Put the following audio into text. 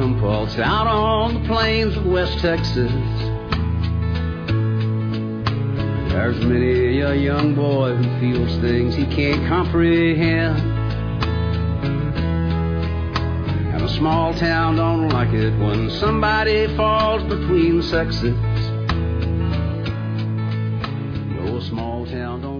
impulse out on the plains of West Texas. There's many a young boy who feels things he can't comprehend, and a small town don't like it when somebody falls between the sexes. No, a small town don't